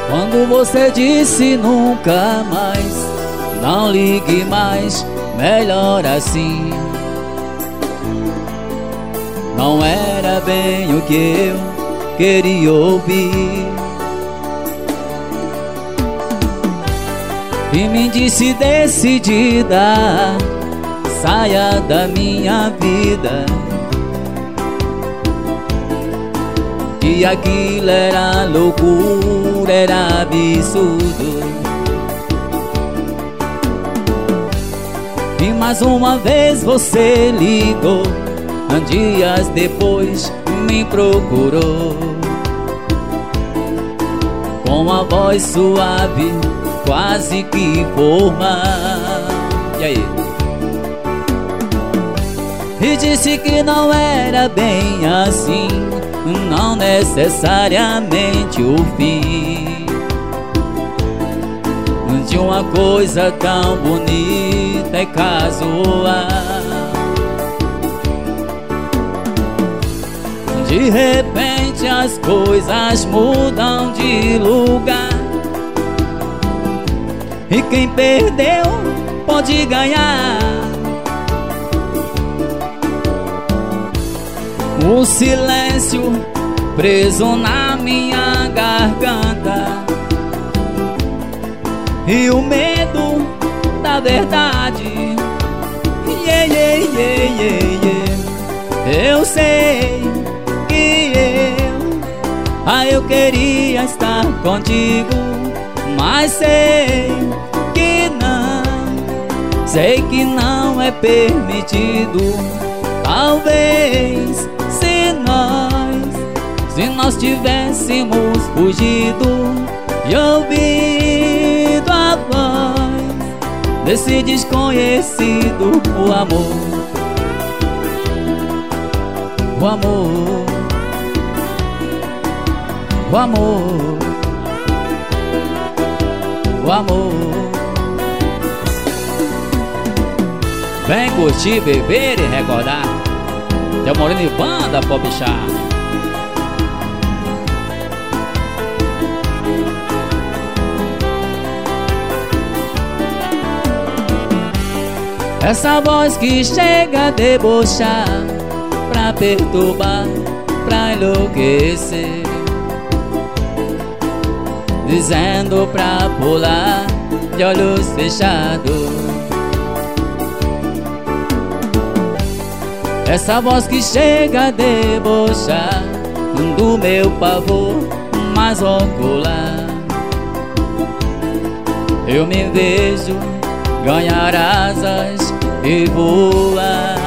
Quando você disse nunca mais, não ligue mais, melhor assim. Não era bem o que eu queria ouvir. E me disse decidida, saia da minha vida, que aquilo era loucura, era absurdo. E mais uma vez você ligou, dias depois me procurou, com a voz suave, quase que formal. E aí? E disse que não era bem assim, não necessariamente o fim de uma coisa tão bonita e casual. De repente as coisas mudam de lugar, e quem perdeu pode ganhar. O silêncio preso na minha garganta, e o medo da verdade. Yeah, yeah, yeah, yeah, yeah. Eu sei que eu queria estar contigo, mas sei que não é permitido. Talvez se nós tivéssemos fugido e ouvido a voz desse desconhecido, o amor, o amor, o amor, o amor. Vem curtir, beber e recordar. Teu Moreno e Banda Popchá. Essa voz que chega a debochar, pra perturbar, pra enlouquecer, dizendo pra pular de olhos fechados. Essa voz que chega a debochar do meu pavor mais ocular. Eu me vejo ganhar asas e voar.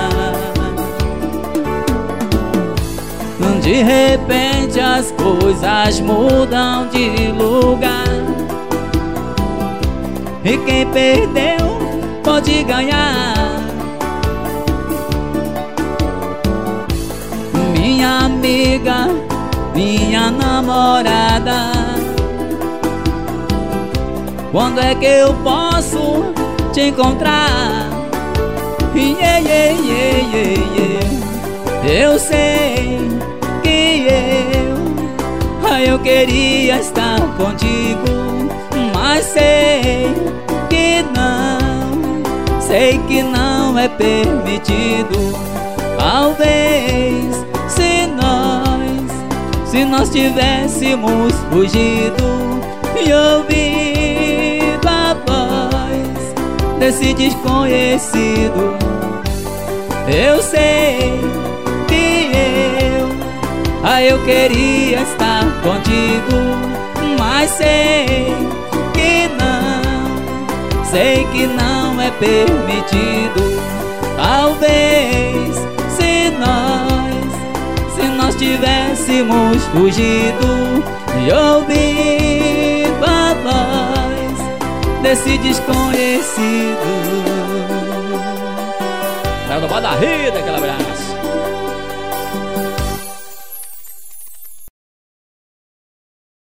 De repente as coisas mudam de lugar, e quem perdeu pode ganhar. Minha amiga, minha namorada, quando é que eu posso te encontrar? Yeah, yeah, yeah, yeah, yeah. Eu sei que eu queria estar contigo, mas sei que não é permitido. Talvez se nós tivéssemos fugido e ouvido a voz desse desconhecido. Eu sei que eu queria estar contigo, mas sei que não é permitido. Talvez se nós tivéssemos fugido e ouvido a voz desse desconhecido. Saiu do Banda Rida, aquele abraço.